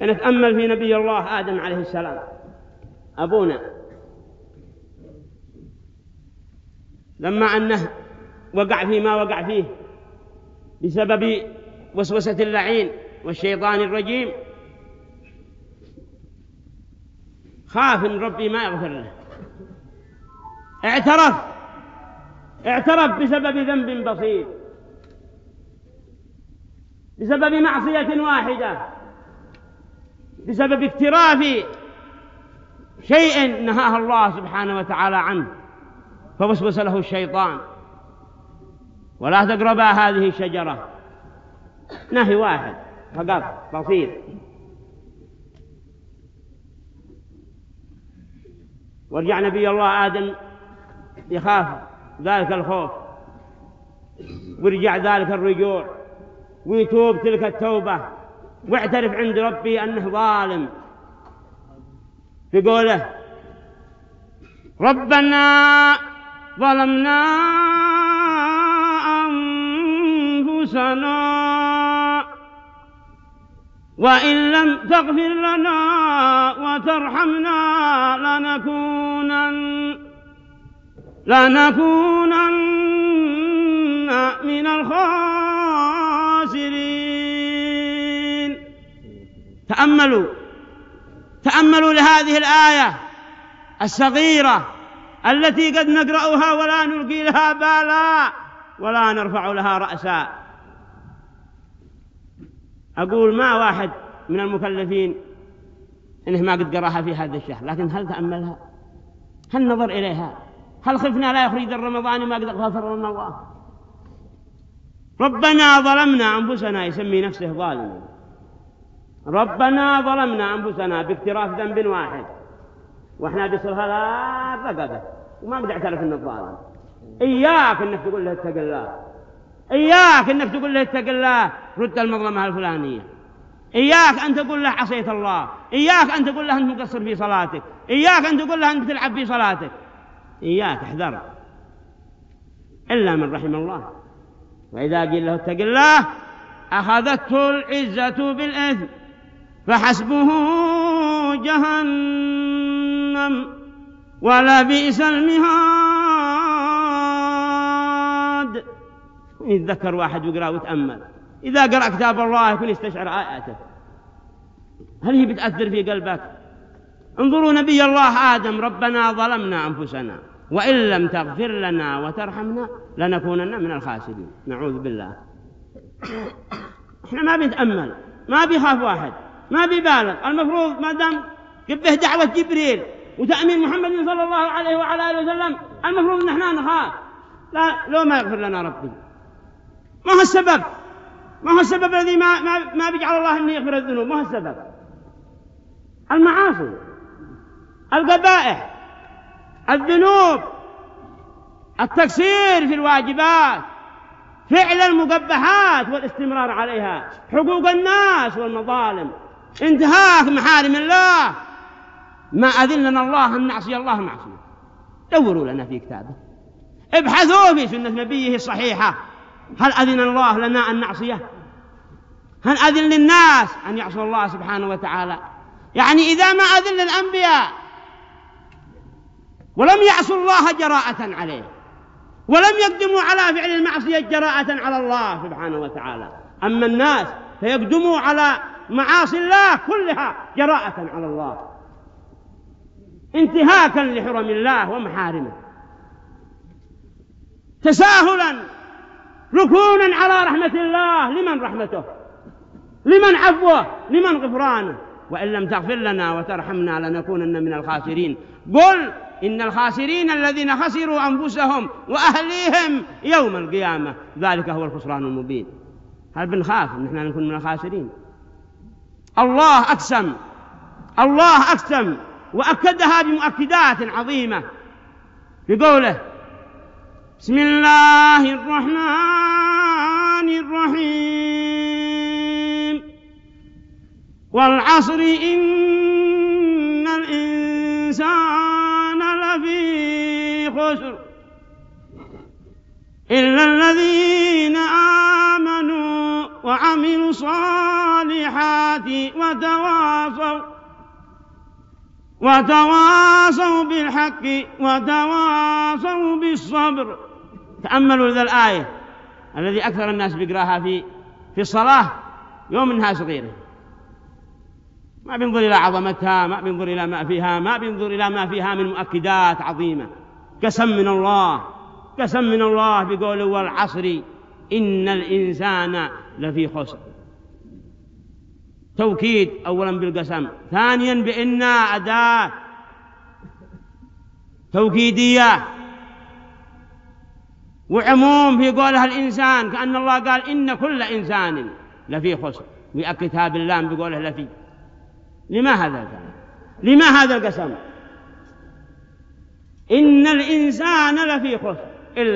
نتأمل في نبي الله آدم عليه السلام أبونا، لما أنه وقع فيما وقع فيه بسبب وسوسة اللعين والشيطان الرجيم، خاف إن ربي ما يغفر له، اعترف بسبب ذنب بسيط، بسبب معصية واحدة، بسبب اقتراف شيء نهاه الله سبحانه وتعالى عنه، فوسوس له الشيطان: ولا تقربا هذه الشجرة. نهي واحد فقط بسيط. ورجع نبي الله آدم يخاف ذلك الخوف، ورجع ذلك الرجوع، ويتوب تلك التوبة، واعترف عند ربي أنه ظالم، بقوله: ربنا ظلمنا أنفسنا وإن لم تغفر لنا وترحمنا لنكونن من الخاسرين. تأملوا لهذه الآية الصغيرة التي قد نقرأها ولا نلقي لها بالا ولا نرفع لها رأسا. أقول ما واحد من المكلفين إنه ما قد قرأها في هذا الشهر، لكن هل تأملها؟ هل نظر إليها؟ هل خفنا لا يخرج رمضان ما قد غفر لنا الله؟ ربنا ظلمنا أنفسنا، يسمي نفسه ظالما. ربنا ظلمنا أنفسنا باقتراف ذنب واحد، وإحنا بصلها لا رقبة وما قد اعترف إنه ظالم. إياك إنك تقول له اتق الله، إياك إنك تقول له اتق الله رد المظلمة الفلانية، إياك أن تقول له عصيت الله، إياك أن تقول له أنت مقصر في صلاتك، إياك أن تقول له أنت تلعب في صلاتك. إياك احذر، إلا من رحم الله. وإذا قيل له اتق الله أخذته العزة بالإثم فحسبه جهنم ولبئس المهاد. يتذكر واحد ويقرأ ويتأمل، إذا قرأ كتاب الله يكون يستشعر آياته، هل هي بتأثر في قلبك؟ انظروا نبي الله آدم: ربنا ظلمنا أنفسنا وإن لم تغفر لنا وترحمنا لنكونن من الخاسرين. نعوذ بالله. احنا ما بنتأمل، ما بيخاف واحد، ما بيبالغ. المفروض ما دام قبه دعوة جبريل وتأمين محمد صلى الله عليه وعلى آله وسلم، المفروض ان احنا نخاف. لا، لو ما يغفر لنا ربي، ما هو السبب؟ ما هو السبب الذي ما بيجعل الله انه يغفر الذنوب؟ ما هو السبب؟ المعاصي، القبائح، الذنوب، التقصير في الواجبات، فعل المقبحات والاستمرار عليها، حقوق الناس والمظالم، انتهاك محارم الله. ما أذن لنا الله أن نعصي الله معصية. دوروا لنا في كتابه، ابحثوا في سنة نبيه الصحيحة، هل أذن الله لنا أن نعصيه؟ هل أذن للناس أن يعصوا الله سبحانه وتعالى؟ يعني إذا ما أذن للأنبياء ولم يعصوا الله جراءة عليه، ولم يقدموا على فعل المعصية جراءة على الله سبحانه وتعالى، أما الناس فيقدموا على معاصي الله كلها جراءة على الله، انتهاكا لحرم الله ومحارمه، تساهلا، ركونا على رحمة الله. لمن رحمته؟ لمن عفوه؟ لمن غفرانه؟ وإن لم تغفر لنا وترحمنا لنكونن من الخاسرين. قل إن الخاسرين الذين خسروا أنفسهم وأهليهم يوم القيامة، ذلك هو الخسران المبين. هل بنخاف إن احنا نكون من الخاسرين؟ الله أقسم وأكدها بمؤكدات عظيمة بقوله: بسم الله الرحمن الرحيم، والعصر إن الإنسان لفي خسر إلا الذين آمنوا وعملوا الصالحات الصالحات وتواصوا بالحق وتواصوا بالصبر. تأملوا ذا الآية الذي أكثر الناس بيقراها في الصلاة يوم النهار صغيرة، ما بينظر إلى عظمتها، ما بينظر إلى ما فيها، ما بينظر إلى ما فيها من مؤكدات عظيمة. قسم من الله بقوله والعصر إن الإنسان لفي خسر. توكيد أولا بالقسم، ثانيا بإن أداة توكيدية، وعموم في قولها الإنسان، كأن الله قال إن كل إنسان لفي خسر، ويأكدها باللام بقوله لفي. لما هذا القسم؟ إن الإنسان لفي خسر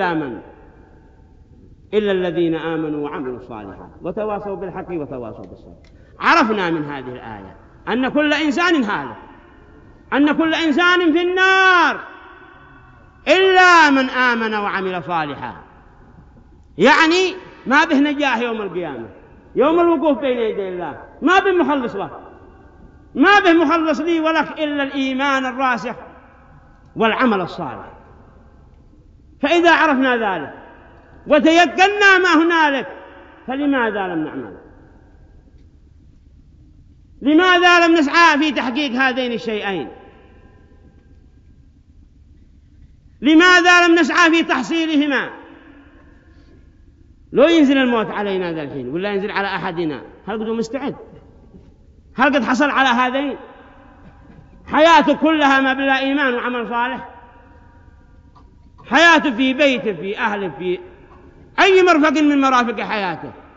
إلا الذين آمنوا وعملوا الصالحات وتواصوا بالحق وتواصوا بالصبر. عرفنا من هذه الآية أن كل إنسان هالك، أن كل إنسان في النار إلا من آمن وعمل صالحا. يعني ما به نجاح يوم القيامة، يوم الوقوف بين يدي الله، ما به مخلص له، ما به مخلص لي ولك إلا الإيمان الراسخ والعمل الصالح. فإذا عرفنا ذلك وتيقنا ما هنالك، فلماذا لم نعمل؟ لماذا لم نسعى في تحقيق هذين الشيئين؟ لماذا لم نسعى في تحصيلهما؟ لو ينزل الموت علينا ذا الحين ولا ينزل على أحدنا، هل قد مستعد؟ هل قد حصل على هذين؟ حياته كلها ما بلا إيمان وعمل صالح، حياته في بيته، في أهله، في أي مرفق من مرافق حياته،